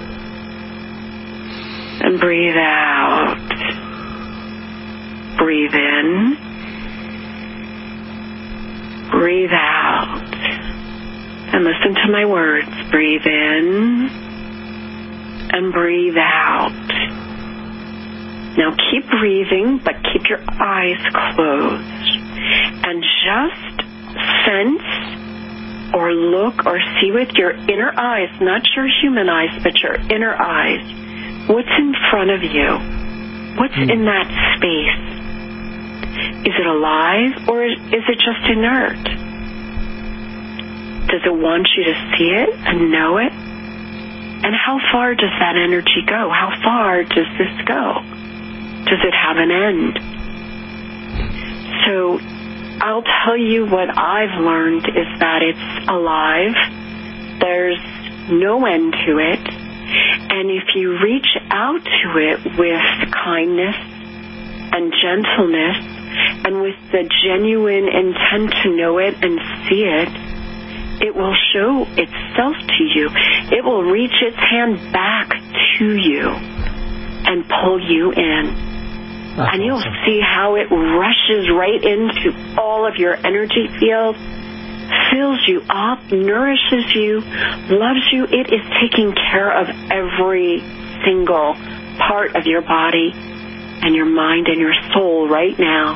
And breathe out. Breathe in. Breathe out. And listen to my words. Breathe in. And breathe out. Now keep breathing, but keep your eyes closed. And just sense or look or see with your inner eyes, not your human eyes, but your inner eyes. What's in front of you? What's mm. in that space? Is it alive, or is it just inert? Does it want you to see it and know it? And how far does that energy go? How far does this go? Does it have an end? So I'll tell you what I've learned is that it's alive. There's no end to it. And if you reach out to it with kindness and gentleness and with the genuine intent to know it and see it, it will show itself to you. It will reach its hand back to you and pull you in. That's and you'll awesome. See how it rushes right into all of your energy field, fills you up, nourishes you, loves you. It is taking care of every single part of your body and your mind and your soul right now.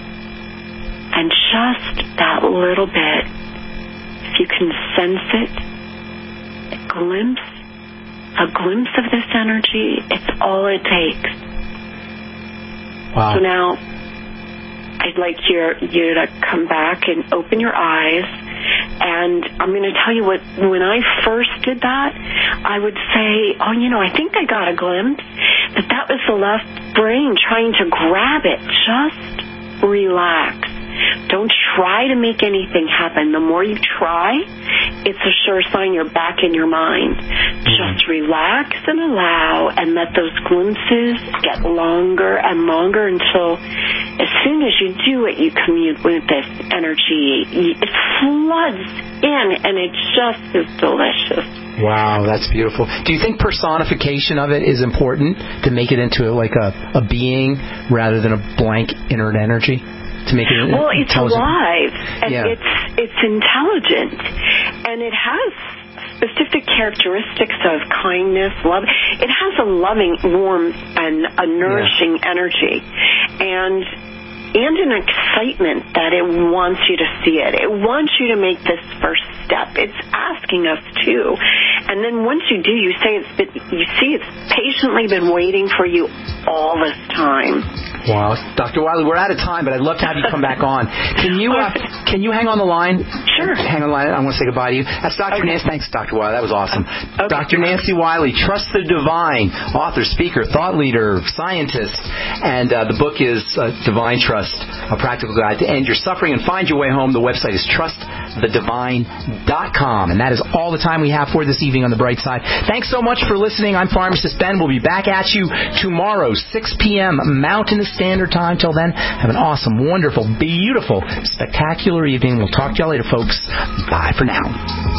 And just that little bit, if you can sense it, a glimpse, a glimpse of this energy, it's all it takes. Wow. So now, I'd like you, you to come back and open your eyes. And I'm going to tell you what, when I first did that, I would say, oh, you know, I think I got a glimpse. But that was the left brain trying to grab it. Just relax. Don't try to make anything happen. The more you try, it's a sure sign you're back in your mind. Just relax and allow and let those glimpses get longer and longer until as soon as you do it, you commune with this energy. It floods in and it just is delicious. Wow, that's beautiful. Do you think personification of it is important to make it into like a, a being rather than a blank inert energy? To make it well, it's alive, and yeah. it's it's intelligent, and it has specific characteristics of kindness, love. It has a loving, warm, and a nourishing yeah. energy, and and an excitement that it wants you to see it. It wants you to make this first step. It's asking us to, and then once you do, you say it's been, you see it's patiently been waiting for you all this time. Wow, Doctor Wiley, we're out of time, but I'd love to have you come back on. Can you uh, can you hang on the line? Sure. Hang on the line. I want to say goodbye to you. That's Doctor Okay. Nancy. Thanks, Doctor Wiley. That was awesome. Okay. Doctor Nancy Wiley, Trust the Divine, author, speaker, thought leader, scientist, and uh, the book is uh, Divine Trust, a practical guide to end your suffering and find your way home. The website is trust the divine dot com, and that is all the time we have for this evening on The Bright Side. Thanks so much for listening. I'm Pharmacist Ben. We'll be back at you tomorrow, six p.m. Mountain Standard Time. Till then, have an awesome, wonderful, beautiful, spectacular evening. We'll talk to y'all later, folks. Bye for now.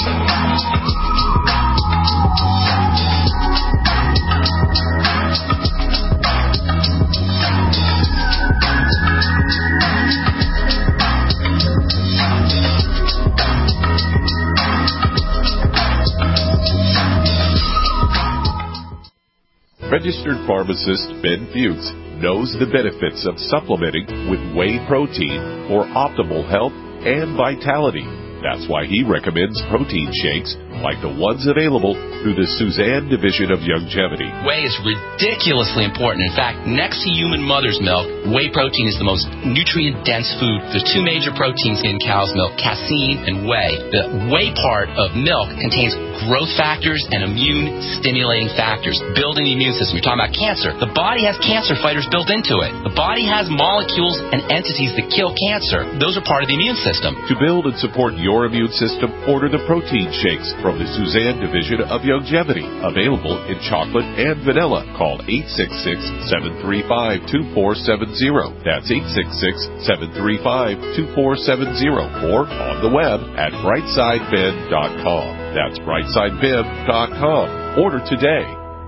Registered pharmacist Ben Fuchs knows the benefits of supplementing with whey protein for optimal health and vitality. That's why he recommends protein shakes like the ones available through the Suzanne Division of Youngevity. Whey is ridiculously important. In fact, next to human mother's milk, whey protein is the most nutrient-dense food. There's two major proteins in cow's milk, casein and whey. The whey part of milk contains growth factors and immune-stimulating factors, building the immune system. You're talking about cancer. The body has cancer fighters built into it. The body has molecules and entities that kill cancer. Those are part of the immune system. To build and support your immune system, order the protein shakes from the Suzanne Division of Youngevity. Available in chocolate and vanilla. Call eight six six, seven three five, two four seven zero. That's eight six six, seven three five, two four seven zero. Or on the web at brightside ben dot com. That's brightside ben dot com. Order today.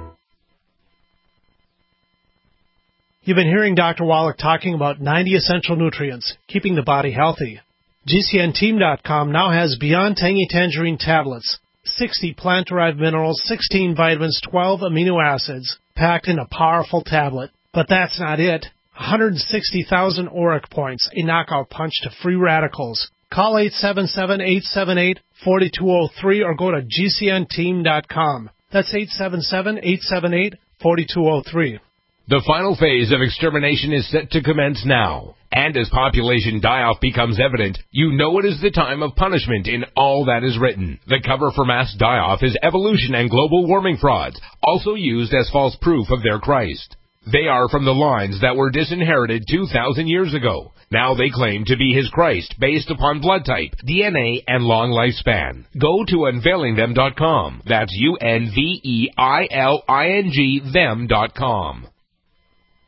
You've been hearing Doctor Wallach talking about ninety essential nutrients, keeping the body healthy. G C N team dot com now has Beyond Tangy Tangerine tablets, sixty plant-derived minerals, sixteen vitamins, twelve amino acids, packed in a powerful tablet. But that's not it. one hundred sixty thousand auric points, a knockout punch to free radicals. Call eight seven seven, eight seven eight, four two zero three or go to G C N team dot com. That's eight seven seven, eight seven eight, four two zero three. The final phase of extermination is set to commence now. And as population die-off becomes evident, you know it is the time of punishment in all that is written. The cover for mass die-off is evolution and global warming frauds, also used as false proof of their Christ. They are from the lines that were disinherited two thousand years ago. Now they claim to be his Christ based upon blood type, D N A, and long lifespan. Go to unveiling them dot com. That's U N V E I L I N G them dot com.